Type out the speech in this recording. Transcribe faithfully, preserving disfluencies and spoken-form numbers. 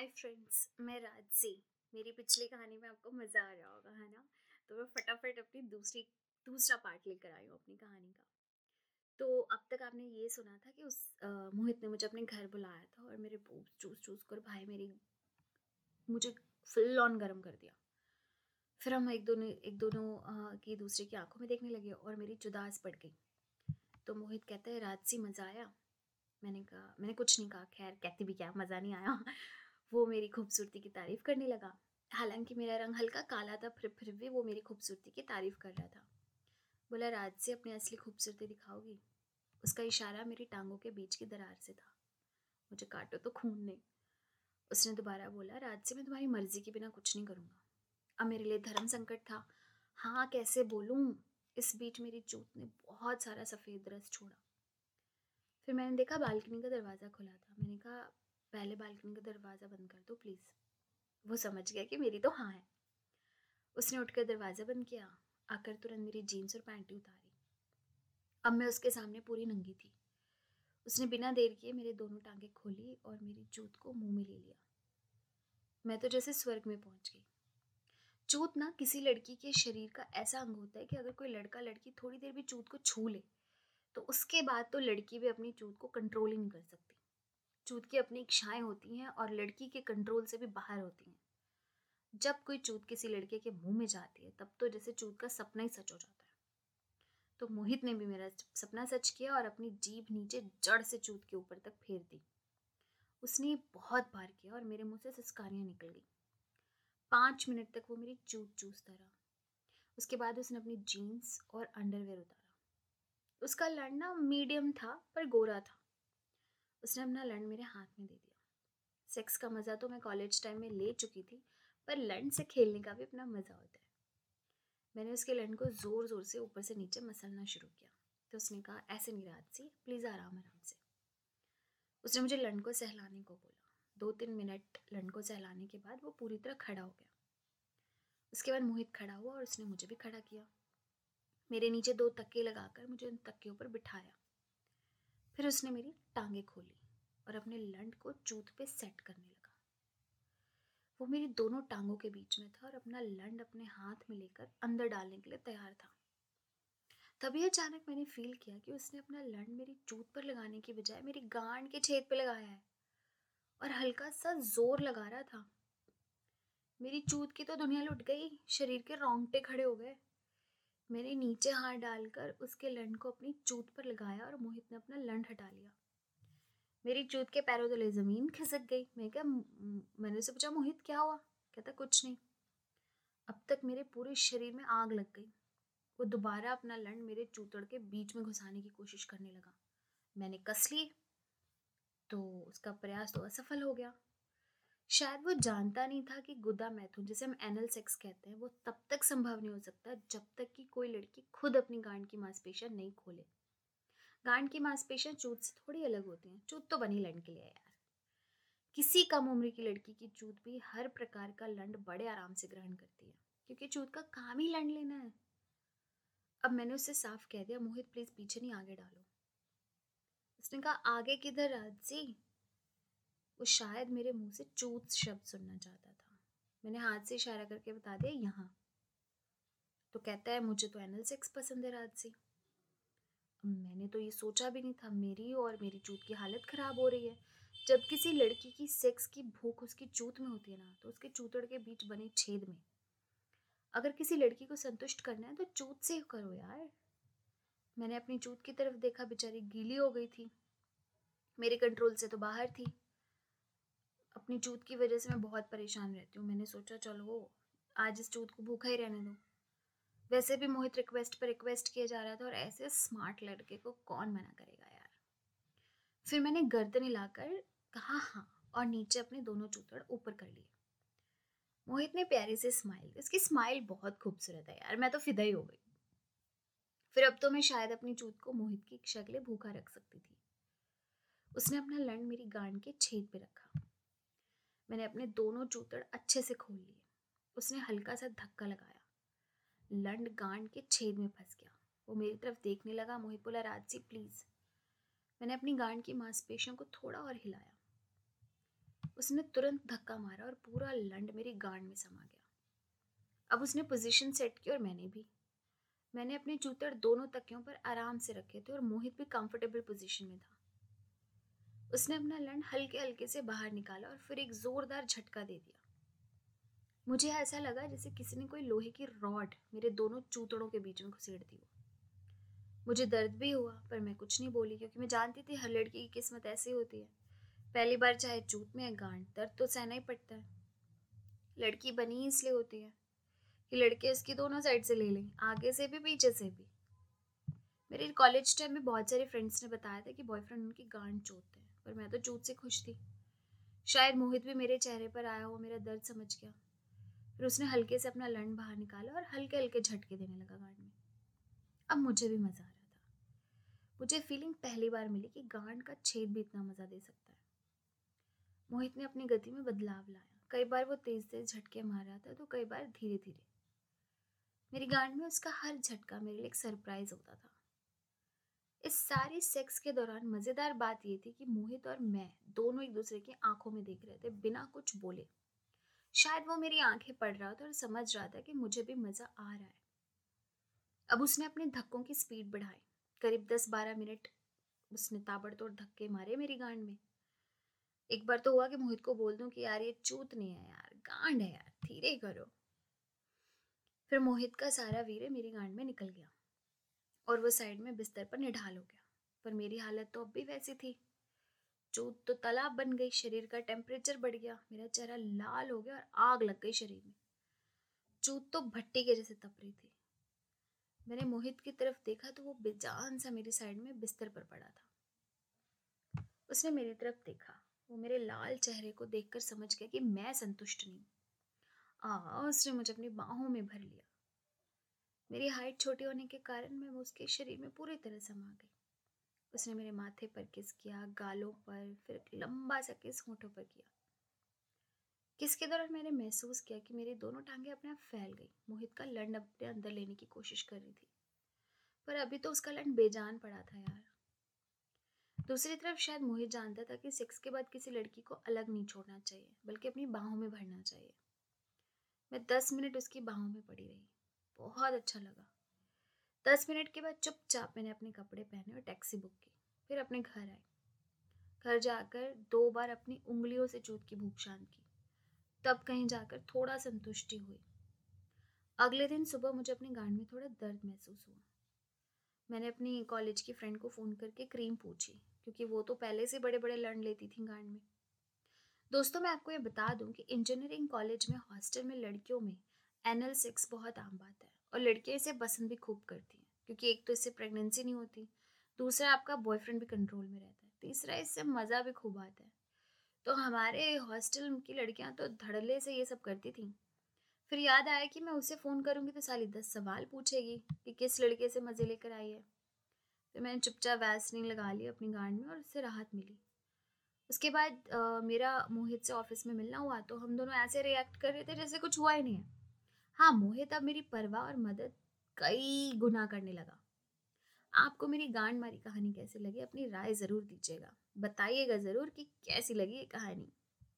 Hi friends, मैं राजसी। मेरी पिछली कहानी में आपको मज़ा आ रहा होगा, है ना? तो मैं फटाफट अपनी दूसरी दूसरा पार्ट लेकर आई हूँ अपनी कहानी का। तो अब तक आपने ये सुना था कि उस अ, मोहित ने मुझे अपने घर बुलाया था और मेरे बूब्स चूस चूस कर भाई मेरी मुझे फुल ऑन गरम कर दिया। फिर हम एक दोनों एक दोनों अ, की दूसरे की आंखों में देखने लगे और मेरी जुदास पड़ गई। तो मोहित कहता है, राजसी मज़ा आया? मैंने कहा मैंने कुछ नहीं कहा, खैर कहती भी क्या, मज़ा नहीं आया। वो मेरी खूबसूरती की तारीफ़ करने लगा। हालांकि मेरा रंग हल्का काला था, फिर फिर भी वो मेरी खूबसूरती की तारीफ़ कर रहा था। बोला, राज से अपनी असली खूबसूरती दिखाओगी? उसका इशारा मेरी टांगों के बीच की दरार से था। मुझे काटो तो खून नहीं। उसने दोबारा बोला, राज से मैं तुम्हारी मर्जी के बिना कुछ नहीं करूँगा। अब मेरे लिए धर्म संकट था। हाँ, कैसे बोलूँ? इस बीच मेरी चूत ने बहुत सारा सफ़ेद रस छोड़ा। फिर मैंने देखा बालकनी का दरवाज़ा खुला था। मैंने कहा, पहले बालकनी का दरवाज़ा बंद कर दो प्लीज़। वो समझ गया कि मेरी तो हाँ है। उसने उठकर दरवाज़ा बंद किया, आकर तुरंत मेरी जीन्स और पैंटी उतारी। अब मैं उसके सामने पूरी नंगी थी। उसने बिना देर किए मेरे दोनों टांगे खोली और मेरी चूत को मुंह में ले लिया। मैं तो जैसे स्वर्ग में पहुंच गई। चूत ना किसी लड़की के शरीर का ऐसा अंग होता है कि अगर कोई लड़का लड़की थोड़ी देर भी चूत को छू ले तो उसके बाद तो लड़की भी अपनी चूत को कंट्रोल ही नहीं कर सकती। चूत की अपनी इच्छाएं होती हैं और लड़की के कंट्रोल से भी बाहर होती हैं। जब कोई चूत किसी लड़के के मुंह में जाती है तब तो जैसे चूत का सपना ही सच हो जाता है। तो मोहित ने भी मेरा सपना सच किया और अपनी जीभ नीचे जड़ से चूत के ऊपर तक फेर दी। उसने बहुत बार किया और मेरे मुंह से सिसकारियां निकल गई। पाँच मिनट तक वो मेरी चूत चूसता रहा। उसके बाद उसने अपनी जीन्स और अंडरवेयर उतारा। उसका लड़ ना मीडियम था पर गोरा था। उसने अपना लड़ मेरे हाथ में दे दिया। सेक्स का मज़ा तो मैं कॉलेज टाइम में ले चुकी थी, पर लड़ से खेलने का भी अपना मज़ा होता है। मैंने उसके लड़ को ज़ोर ज़ोर से ऊपर से नीचे मसलना शुरू किया। तो उसने कहा, ऐसे नहीं राजसी, प्लीज़ आराम आराम से। उसने मुझे लड़ को सहलाने को बोला। दो तीन मिनट लड़ को सहलाने के बाद वो पूरी तरह खड़ा हो गया। उसके बाद मोहित खड़ा हुआ और उसने मुझे भी खड़ा किया। मेरे नीचे दो तकिए लगाकर मुझे उन तकियों पर बिठाया। फिर उसने मेरी टांगे खोली और अपने लड़ को चूत पे सेट करने लगा। वो मेरी दोनों टांगों के बीच में था और अपना लड़ अपने हाथ में लेकर अंदर डालने के लिए तैयार था। तभी अचानक मैंने फील किया कि उसने अपना लड़ मेरी चूत पर लगाने की बजाय मेरी गांड के छेद पे लगाया है और हल्का सा जोर लगा रहा था। मेरी चूत की तो दुनिया लुट गई। शरीर के रोंगटे खड़े हो गए। मैंने नीचे हाथ डालकर उसके लड़ को अपनी चूत पर लगाया और मोहित ने अपना लड़ हटा लिया। मेरी चूत के पैरों तले जमीन खिसक गई। मैं क्या मैंने उससे पूछा, मोहित क्या हुआ? कहता, कुछ नहीं। अब तक मेरे पूरे शरीर में आग लग गई। वो दोबारा अपना लड़ मेरे चूतड़ के बीच में घुसाने की कोशिश करने लगा। मैंने कस लिए तो उसका प्रयास तो असफल हो गया। शायद वो जानता नहीं था कि गुदा मैथुन, जिसे हम एनल सेक्स कहते हैं, वो तब तक संभव नहीं हो सकता जब तक कि कोई लड़की खुद अपनी गांड की मांसपेशियां नहीं खोले। गांड की मांसपेशियां चूत से थोड़ी अलग होती हैं। चूत तो बनी लड़ के लिए यार। किसी कम उम्र की लड़की की चूत भी हर प्रकार का लंड बड़े आराम से ग्रहण करती है, क्योंकि चूत का काम ही लंड लेना है। अब मैंने उससे साफ कह दिया, मोहित प्लीज पीछे नहीं, आगे डालो। उसने कहा, आगे किधर राजसी? वो शायद मेरे मुंह से चूत शब्द सुनना चाहता था। मैंने हाथ से इशारा करके बता दिया, यहाँ। तो कहता है, मुझे तो एनल सेक्स पसंद है राजसी। मैंने तो ये सोचा भी नहीं था। मेरी और मेरी चूत की हालत खराब हो रही है। जब किसी लड़की की सेक्स की भूख उसकी चूत में होती है ना, तो उसके चूतड़ के बीच बने छेद में। अगर किसी लड़की को संतुष्ट करना है तो चूत से करो यार। मैंने अपनी चूत की तरफ देखा, बेचारी गीली हो गई थी, मेरे कंट्रोल से तो बाहर थी। अपनी चूत की वजह से मैं बहुत परेशान रहती हूँ। मैंने सोचा, चलो आज इस चूत को भूखा ही रहने दो। वैसे भी मोहित रिक्वेस्ट पर रिक्वेस्ट किया जा रहा था और ऐसे स्मार्ट लड़के को कौन मना करेगा यार। फिर मैंने गर्दन हिलाकर कहा हाँ, और नीचे अपने दोनों चूतड़ ऊपर कर लिए। मोहित ने प्यारी से स्माइल, उसकी स्माइल बहुत खूबसूरत है यार, मैं तो फिदा ही हो गई। फिर अब तो मैं शायद अपनी चूत को मोहित की इच्छा के लिए भूखा रख सकती थी। उसने अपना लड़ मेरी गांड के छेद पे रखा। मैंने अपने दोनों चूतड़ अच्छे से खोल लिए। उसने हल्का सा धक्का लगाया। लंड गांड के छेद में फंस गया। वो मेरी तरफ देखने लगा। मोहित बोला, राजसी प्लीज। मैंने अपनी गांड की मांसपेशियों को थोड़ा और हिलाया। उसने तुरंत धक्का मारा और पूरा लंड मेरी गांड में समा गया। अब उसने पोजीशन सेट की और मैंने भी। मैंने अपने जूते और दोनों तकियों पर आराम से रखे थे और मोहित भी कंफर्टेबल पोजीशन में था। उसने अपना लंड हल्के हल्के से बाहर निकाला और फिर एक जोरदार झटका दे दिया। मुझे ऐसा लगा जैसे किसी ने कोई लोहे की रॉड मेरे दोनों चूतड़ों के बीच में घुसेड़ दी हो। मुझे दर्द भी हुआ, पर मैं कुछ नहीं बोली, क्योंकि मैं जानती थी हर लड़की की किस्मत ऐसी होती है। पहली बार चाहे चूत में है गांड, दर्द तो सहना ही पड़ता है। लड़की बनी इसलिए होती है कि लड़के उसकी दोनों साइड से ले लें, आगे से भी पीछे से भी। मेरे कॉलेज टाइम में बहुत सारे फ्रेंड्स ने बताया था कि बॉयफ्रेंड उनकी गांड चूतते हैं, पर मैं तो चूत से खुश थी। शायद मोहित भी मेरे चेहरे पर आया हो, मेरा दर्द समझ गया। फिर उसने हल्के से अपना लंड बाहर निकाला और हल्के हल्के झटके देने लगा गांड में। अब मुझे भी मजा आ रहा था। मुझे फीलिंग पहली बार मिली कि गांड का छेद भी इतना मजा दे सकता है। मोहित ने अपनी गति में बदलाव लाया। कई बार वो तेज तेज झटके मार रहा था तो कई बार धीरे धीरे। मेरी गांड में उसका हर झटका मेरे लिए एक सरप्राइज होता था। इस सारी सेक्स के दौरान मजेदार बात यह थी कि मोहित और मैं दोनों एक दूसरे की आंखों में देख रहे थे बिना कुछ बोले। शायद वो मेरी आंखें पढ़ रहा था और समझ रहा था कि मुझे भी मजा आ रहा है। अब उसने अपने धक्कों की स्पीड बढ़ाई। करीब दस बारह मिनट उसने ताबड़तोड़ धक्के मारे मेरी गांड में। एक बार तो हुआ कि मोहित को बोल दूं कि यार ये चूत नहीं है यार, गांड है यार, धीरे करो। फिर मोहित का सारा वीर्य मेरी गांड में निकल गया और वो साइड में बिस्तर पर निढाल हो गया। पर मेरी हालत तो अब भी वैसी थी। चूत तो तालाब बन गई, शरीर का टेम्परेचर बढ़ गया, मेरा चेहरा लाल हो गया और आग लग गई शरीर में। चूत तो भट्टी के जैसे तप रही थी। मैंने मोहित की तरफ देखा तो वो बेजान सा मेरी साइड में बिस्तर पर पड़ा था। उसने मेरी तरफ देखा। वो मेरे लाल चेहरे को देखकर समझ गया कि मैं संतुष्ट नहीं। आ उसने मुझे अपनी बाहों में भर लिया। मेरी हाइट छोटी होने के कारण मैं उसके शरीर में पूरी तरह समा गई। उसने मेरे माथे पर किस किया, गालों पर, फिर एक लंबा सा किस होठों पर किया। किस के दौरान मैंने महसूस किया कि मेरी दोनों टांगें अपने आप फैल गई। मोहित का लंड अपने अंदर लेने की कोशिश कर रही थी, पर अभी तो उसका लंड बेजान पड़ा था यार। दूसरी तरफ शायद मोहित जानता था कि सेक्स के बाद किसी लड़की को अलग नहीं छोड़ना चाहिए, बल्कि अपनी बाहों में भरना चाहिए। मैं दस मिनट उसकी बाहों में पड़ी रही। बहुत अच्छा लगा। दस मिनट के बाद चुपचाप मैंने अपने कपड़े पहने और टैक्सी बुक की। फिर अपने घर आई। घर जाकर दो बार अपनी उंगलियों से चूत की भूख शांत की। तब कहीं जाकर थोड़ा संतुष्टि हुई। अगले दिन सुबह मुझे अपनी गांड में थोड़ा दर्द महसूस हुआ। मैंने अपनी कॉलेज की फ्रेंड को फ़ोन करके क्रीम पूछी, क्योंकि वो तो पहले से बड़े बड़े लंड लेती थी गांड में। दोस्तों, मैं आपको ये बता दूं कि इंजीनियरिंग कॉलेज में हॉस्टल में लड़कियों में एनल सेक्स बहुत आम बात है और लड़कियां इसे पसंद भी खूब करती हैं, क्योंकि एक तो इससे प्रेगनेंसी नहीं होती, दूसरा आपका बॉयफ्रेंड भी कंट्रोल में रहता है, तीसरा इससे मज़ा भी खूब आता है। तो हमारे हॉस्टल की लड़कियां तो धड़ल्ले से ये सब करती थी। फिर याद आया कि मैं उसे फ़ोन करूंगी तो साली दस सवाल पूछेगी कि किस लड़के से मज़े लेकर आई है। फिर मैंने चुपचाप वैसलीन लगा ली अपनी गांड में और उससे राहत मिली। उसके बाद अ, मेरा मोहित से ऑफिस में मिलना हुआ तो हम दोनों ऐसे रिएक्ट कर रहे थे जैसे कुछ हुआ ही नहीं है। हाँ, मोहित अब मेरी परवाह और मदद कई गुना करने लगा। आपको मेरी गांड मारी कहानी कैसी लगी? अपनी राय ज़रूर दीजिएगा। बताइएगा ज़रूर कि कैसी लगी ये कहानी।